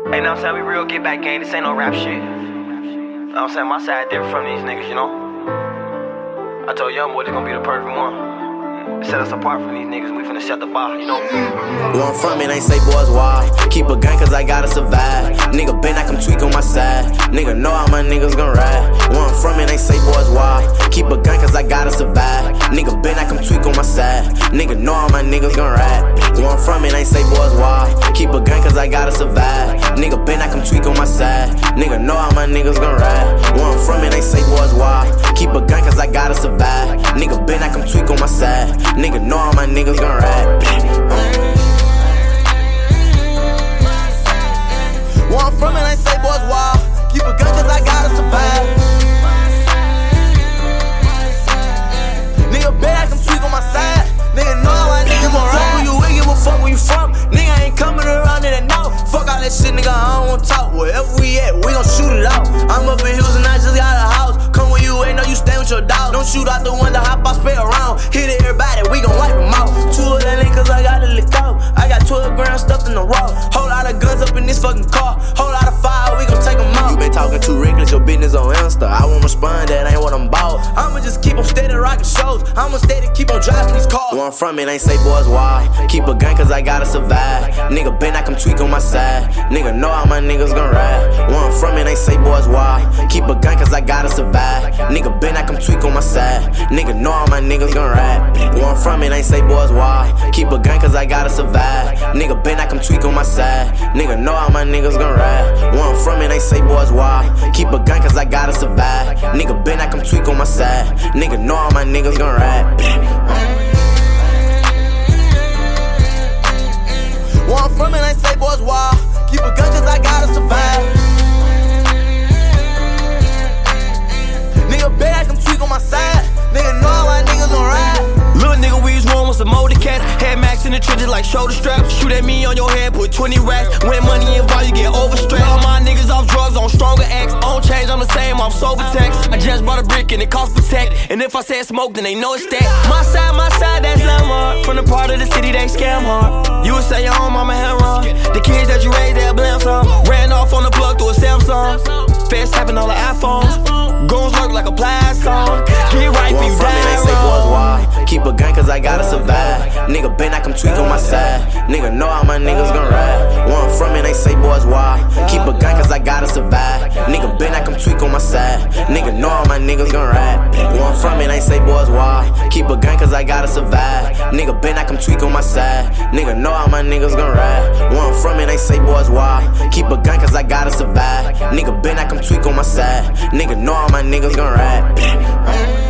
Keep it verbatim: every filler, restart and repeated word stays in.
Hey, know what I'm saying? We real get back gang. This ain't no rap shit. Know what I'm saying? My side different from these niggas, you know? I told Young Boy they gon' be the perfect one. Set us apart from these niggas, we finna set the bar, you know? Where I'm from, it ain't say boys wild. Keep a gun cause I gotta survive. Nigga been I come tweak on my side. Nigga know how my niggas gon' ride. Where I'm from, it ain't say boys wild. Keep a gun cause I gotta survive. Nigga been I come tweak on my side. Nigga know how my niggas gon' ride. Where I'm from, it ain't say boys wild. Keep a gun cause I gotta survive. Nigga been I come tweak on my side. Nigga know how my niggas gon' ride. Where I'm from, it ain't say boys wild. Keep a gun cause I gotta survive. Nigga been I come tweak on my side. Nigga know how my niggas gon' ride. Where I'm from, it ain't say boys wild. Keep a gun cause I gotta survive. Nigga bet I can tweak on my side. Nigga know how my niggas gon' ride. Fuck where you with, give a fuck where you from. Nigga ain't coming around in the know. Fuck all that shit, nigga, I don't wanna talk. Wherever we at, we gon' shoot it out. I'm up in hills and I just got a house. Come where you ain't know you stay with your dog. Don't shoot out the window, hop out, spray around. Hit everybody, we gon' wipe them out. Two of that link cause I gotta lick out. I got twelve grams stuffed in the raw. Whole lot of guns up in this fucking car. Whole lot of fire, we gon' take them out. You been talking too reckless, your business on Insta. I won't respond, that ain't what I'm about. I'ma just keep on steady rocking shows. I'ma steady keep on driving these cars. Where I'm from, it ain't say boys wild. Keep a gun cause I gotta survive. Nigga been I come tweak on my side. Nigga know how my niggas gon' ride. Where I'm from, it ain't say boys wild. Keep a gun cause I gotta survive. Nigga been I come tweak on my side. Nigga know how my niggas gon' ride. Where I'm from, it ain't say boys wild. Keep a gun cause I gotta survive. Nigga been I come tweak on my side. Nigga know how my niggas gon' ride. Where I'm from, it ain't say boys wild. Keep a gun cause I gotta survive. Nigga been I come tweak on my side. Nigga know how my niggas gon' ride. Where I'm from, it ain't say boys wild. Keep a gun cause I gotta survive. Nigga bet I can tweak on my side. Nigga know how my niggas gon' ride. Little nigga, we was rolling with some motor cats. Had max in the trenches like shoulder straps. Shoot at me on your head, put twenty racks. When money involved, you get overstressed. All my niggas off drugs, on stronger acts. On change, I'm the same, I'm sober tax. I just bought a brick and it cost protect. And if I said smoke, then they know it's that. My side, my side, that's landmark. From the part of the city they scam hard. You would say your home, I'm a hand run. The kids that you raised, they'll blame some. Ran off on the plug through a Samsung. Fast tapping all the iPhones. Goons lurk like a blast song. Get right for you die. Keep a gun cause I gotta survive. Nigga been I come tweak on my side. Nigga know how my niggas gon' ride. Where I'm from, it ain't say boys wild. Keep a gun cause I gotta survive. Nigga been I come tweak on my side. Nigga know how my niggas gon' ride. Where I'm from, it ain't say boys wild. Keep a gun cause I gotta survive. Nigga been I come tweak on my side. Nigga know how my niggas gon' ride. Where I'm from, it ain't say boys wild. Keep a gun cause I gotta survive. Nigga been I come tweak on my side. Nigga know how my niggas gon' ride.